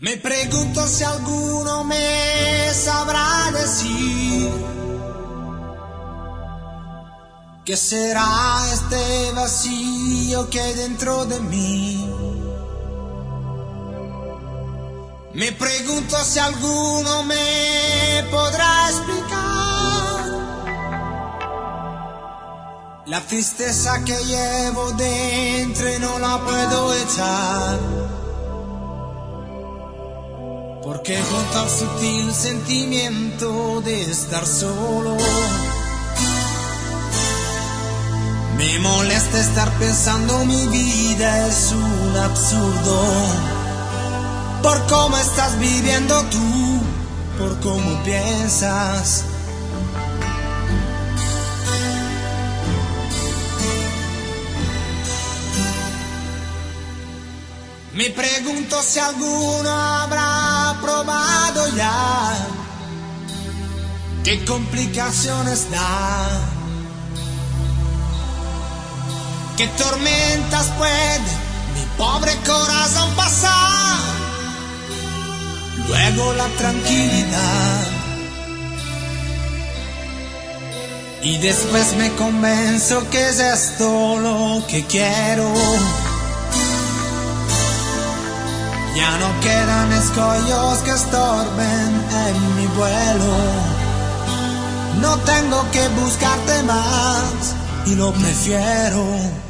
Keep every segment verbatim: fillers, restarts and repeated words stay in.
Me pregunto si alguno me sabrá decir qué será este vacío que hay dentro de mí. Me pregunto si alguno me podrá explicar la tristeza que llevo dentro y no la puedo echar. Porque junto al sutil sentimiento de estar solo, me molesta estar pensando mi vida es un absurdo. Por cómo estás viviendo tú, por cómo piensas. Me pregunto si alguno habrá probado ya qué complicaciones da, qué tormentas puede mi pobre corazón pasar. Luego la tranquilidad y después me convenzo que es esto lo que quiero. Ya no quedan escollos que estorben en mi vuelo. No tengo que buscarte más y lo prefiero.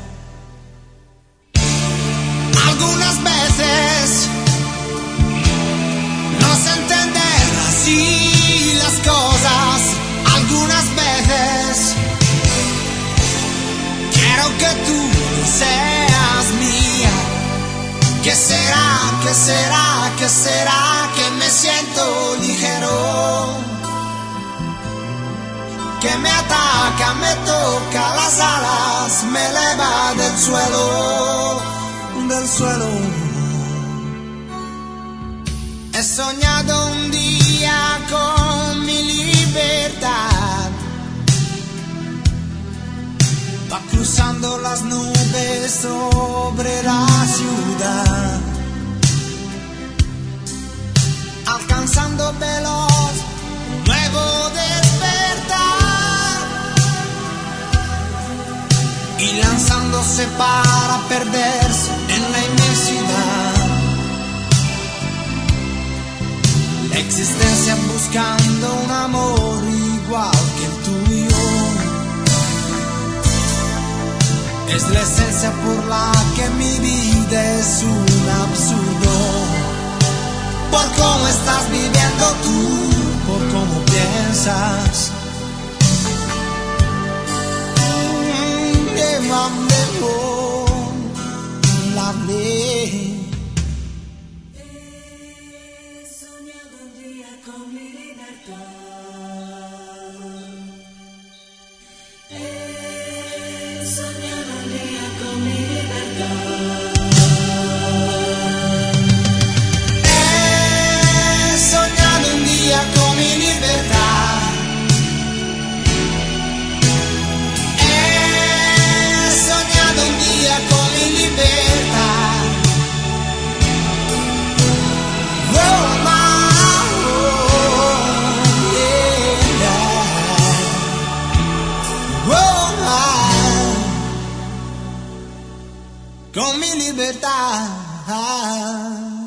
Algunas veces no sé entender así las cosas. Algunas veces quiero que tú seas mía. ¿Qué será? ¿Qué será? ¿Qué será? Que me siento ligero, que me ataca, me toca las alas, me eleva del suelo, del suelo. He soñado un día con mi libertad, va cruzando las nubes sobre la ciudad, alcanzando veloz un nuevo despertar y lanzándose para perderse en la inmensidad. La existencia buscando un amor igual que el tuyo. Es la esencia por la que mi vida es un absurdo. Por cómo estás viviendo tú, por cómo piensas. La ley. He soñado un día con mi libertad. He soñado un día con mi libertad. He soñado un día con mi libertad. He soñado un día con mi libertad. Oh, my, oh, yeah. Oh, my. Con mi libertad.